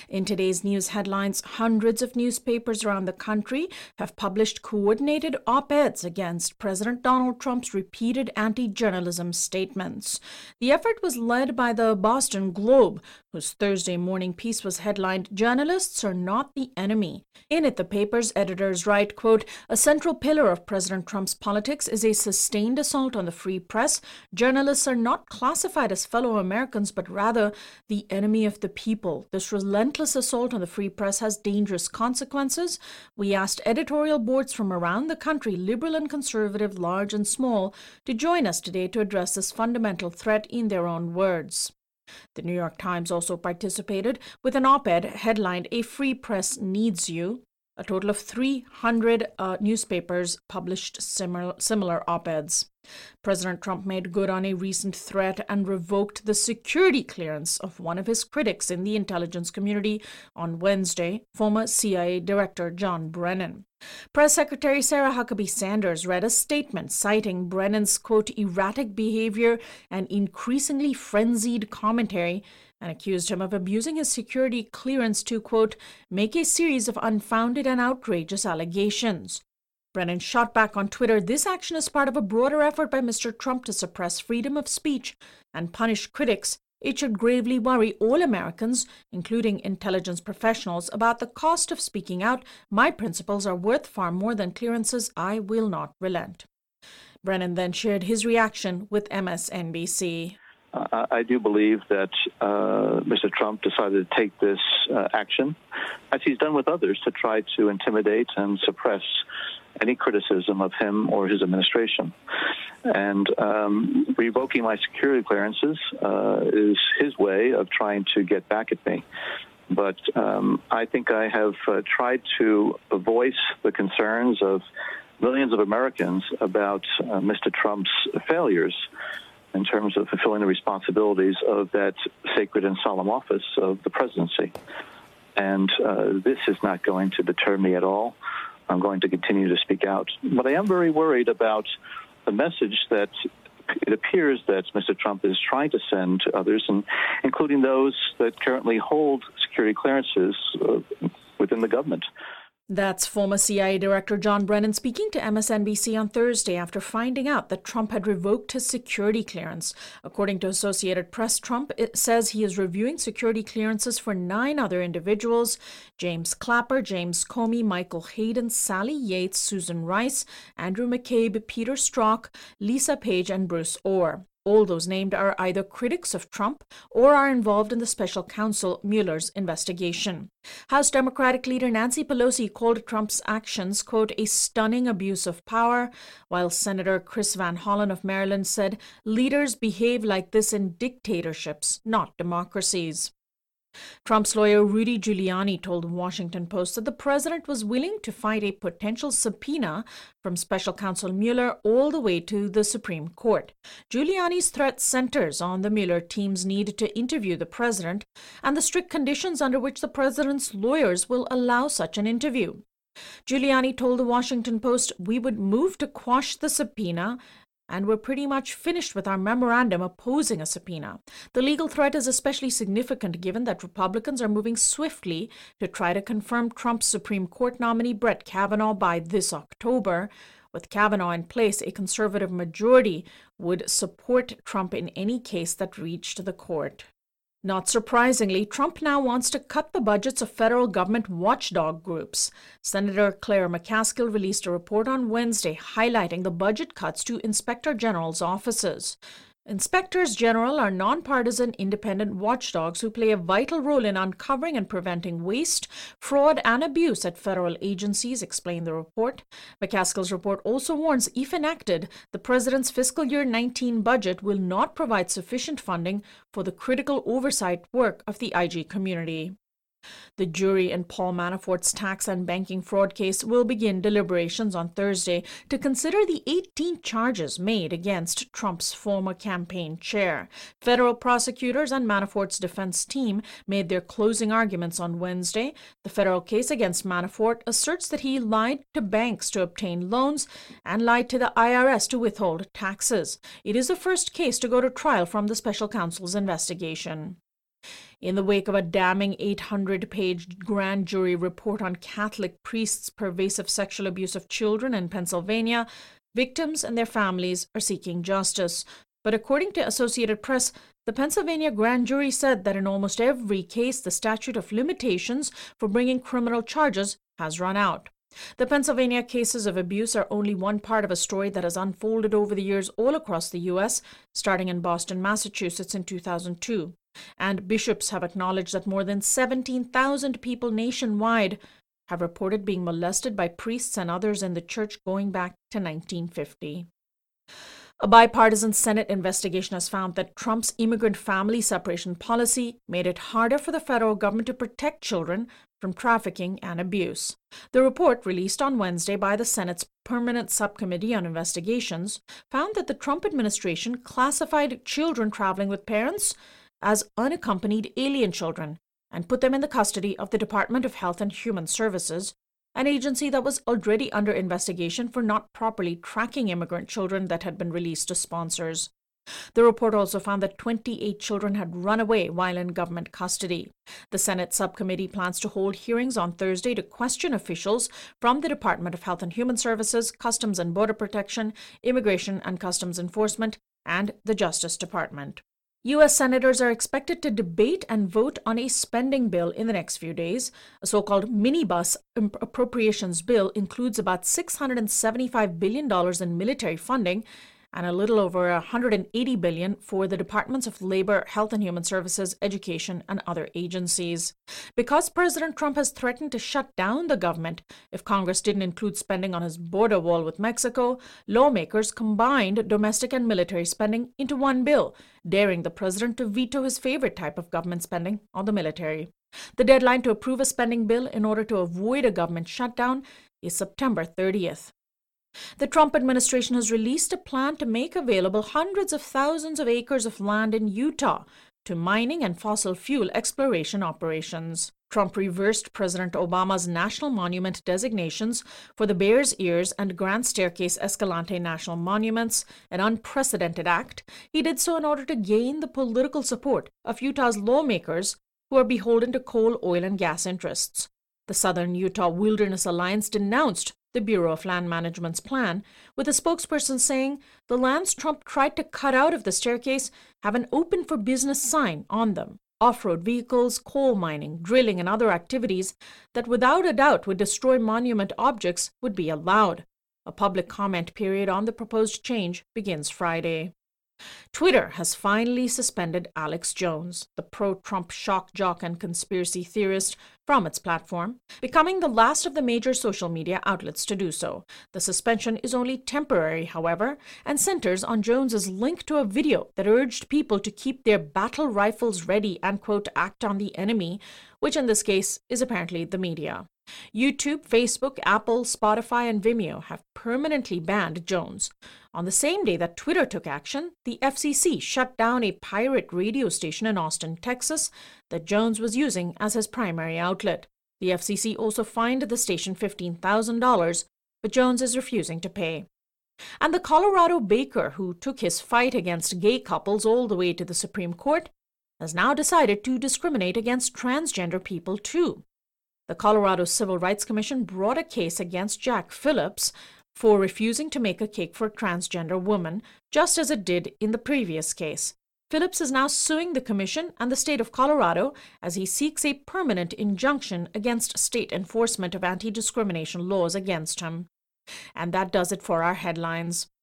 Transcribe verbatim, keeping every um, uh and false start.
In today's news headlines, hundreds of newspapers around the country have published coordinated op-eds against President Donald Trump's repeated anti-journalism statements. The effort was led by the Boston Globe, whose Thursday morning piece was headlined, "Journalists are not the enemy." In it, the paper's editors write, quote, "A central pillar of President Trump's politics is a sustained assault on the free press. Journalists are not classified as fellow Americans, but rather the enemy of the people. This relentless assault on the free press has dangerous consequences. We asked editorial boards from around the country, liberal and conservative, large and small, to join us today to address this fundamental threat in their own words." The New York Times also participated with an op-ed headlined, "A Free Press Needs You." A total of three hundred uh, newspapers published similar, similar op-eds. President Trump made good on a recent threat and revoked the security clearance of one of his critics in the intelligence community on Wednesday, former C I A Director John Brennan. Press Secretary Sarah Huckabee Sanders read a statement citing Brennan's, quote, "erratic behavior and increasingly frenzied commentary," and accused him of abusing his security clearance to, quote, "make a series of unfounded and outrageous allegations." Brennan shot back on Twitter, "This action is part of a broader effort by Mister Trump to suppress freedom of speech and punish critics. It should gravely worry all Americans, including intelligence professionals, about the cost of speaking out. My principles are worth far more than clearances. I will not relent." Brennan then shared his reaction with M S N B C. Uh, I do believe that uh, Mister Trump decided to take this uh, action, as he's done with others, to try to intimidate and suppress any criticism of him or his administration. And um, revoking my security clearances uh, is his way of trying to get back at me. But um, I think I have uh, tried to voice the concerns of millions of Americans about uh, Mister Trump's failures in terms of fulfilling the responsibilities of that sacred and solemn office of the presidency. And uh, this is not going to deter me at all. I'm going to continue to speak out. But I am very worried about the message that it appears that Mister Trump is trying to send to others, and including those that currently hold security clearances uh, within the government. That's former C I A Director John Brennan speaking to M S N B C on Thursday after finding out that Trump had revoked his security clearance. According to Associated Press, Trump it says he is reviewing security clearances for nine other individuals: James Clapper, James Comey, Michael Hayden, Sally Yates, Susan Rice, Andrew McCabe, Peter Strzok, Lisa Page, and Bruce Orr. All those named are either critics of Trump or are involved in the special counsel Mueller's investigation. House Democratic leader Nancy Pelosi called Trump's actions, quote, "a stunning abuse of power," while Senator Chris Van Hollen of Maryland said, "Leaders behave like this in dictatorships, not democracies." Trump's lawyer Rudy Giuliani told the Washington Post that the president was willing to fight a potential subpoena from special counsel Mueller all the way to the Supreme Court. Giuliani's threat centers on the Mueller team's need to interview the president and the strict conditions under which the president's lawyers will allow such an interview. Giuliani told the Washington Post, "We would move to quash the subpoena, and we're pretty much finished with our memorandum opposing a subpoena. The legal threat is especially significant given that Republicans are moving swiftly to try to confirm Trump's Supreme Court nominee Brett Kavanaugh by this October. With Kavanaugh in place, a conservative majority would support Trump in any case that reached the court." Not surprisingly, Trump now wants to cut the budgets of federal government watchdog groups. Senator Claire McCaskill released a report on Wednesday highlighting the budget cuts to Inspector General's offices. Inspectors General are nonpartisan independent watchdogs who play a vital role in uncovering and preventing waste, fraud, and abuse at federal agencies, explained the report. McCaskill's report also warns if enacted, the president's fiscal year nineteen budget will not provide sufficient funding for the critical oversight work of the I G community. The jury in Paul Manafort's tax and banking fraud case will begin deliberations on Thursday to consider the eighteen charges made against Trump's former campaign chair. Federal prosecutors and Manafort's defense team made their closing arguments on Wednesday. The federal case against Manafort asserts that he lied to banks to obtain loans and lied to the I R S to withhold taxes. It is the first case to go to trial from the special counsel's investigation. In the wake of a damning eight hundred page grand jury report on Catholic priests' pervasive sexual abuse of children in Pennsylvania, victims and their families are seeking justice. But according to Associated Press, the Pennsylvania grand jury said that in almost every case, the statute of limitations for bringing criminal charges has run out. The Pennsylvania cases of abuse are only one part of a story that has unfolded over the years all across the U S, starting in Boston, Massachusetts in two thousand two. And bishops have acknowledged that more than seventeen thousand people nationwide have reported being molested by priests and others in the church going back to nineteen fifty. A bipartisan Senate investigation has found that Trump's immigrant family separation policy made it harder for the federal government to protect children from trafficking and abuse. The report, released on Wednesday by the Senate's Permanent Subcommittee on Investigations, found that the Trump administration classified children traveling with parents as unaccompanied alien children and put them in the custody of the Department of Health and Human Services, an agency that was already under investigation for not properly tracking immigrant children that had been released to sponsors. The report also found that twenty-eight children had run away while in government custody. The Senate subcommittee plans to hold hearings on Thursday to question officials from the Department of Health and Human Services, Customs and Border Protection, Immigration and Customs Enforcement, and the Justice Department. U S senators are expected to debate and vote on a spending bill in the next few days. A so-called minibus appropriations bill includes about six hundred seventy-five billion dollars in military funding and a little over one hundred eighty billion dollars for the Departments of Labor, Health and Human Services, Education, and other agencies. Because President Trump has threatened to shut down the government if Congress didn't include spending on his border wall with Mexico, lawmakers combined domestic and military spending into one bill, daring the president to veto his favorite type of government spending on the military. The deadline to approve a spending bill in order to avoid a government shutdown is September thirtieth. The Trump administration has released a plan to make available hundreds of thousands of acres of land in Utah to mining and fossil fuel exploration operations. Trump reversed President Obama's national monument designations for the Bears Ears and Grand Staircase Escalante National Monuments, an unprecedented act. He did so in order to gain the political support of Utah's lawmakers who are beholden to coal, oil, and gas interests. The Southern Utah Wilderness Alliance denounced the Bureau of Land Management's plan, with a spokesperson saying the lands Trump tried to cut out of the staircase have an open for business sign on them. Off-road vehicles, coal mining, drilling, and other activities that without a doubt would destroy monument objects would be allowed. A public comment period on the proposed change begins Friday. Twitter has finally suspended Alex Jones, the pro-Trump shock jock and conspiracy theorist, from its platform, becoming the last of the major social media outlets to do so. The suspension is only temporary, however, and centers on Jones's link to a video that urged people to keep their battle rifles ready and, quote, act on the enemy, which in this case is apparently the media. YouTube, Facebook, Apple, Spotify, and Vimeo have permanently banned Jones. On the same day that Twitter took action, the F C C shut down a pirate radio station in Austin, Texas, that Jones was using as his primary outlet. The F C C also fined the station fifteen thousand dollars, but Jones is refusing to pay. And the Colorado baker who took his fight against gay couples all the way to the Supreme Court has now decided to discriminate against transgender people too. The Colorado Civil Rights Commission brought a case against Jack Phillips for refusing to make a cake for a transgender woman, just as it did in the previous case. Phillips is now suing the commission and the state of Colorado as he seeks a permanent injunction against state enforcement of anti-discrimination laws against him. And that does it for our headlines.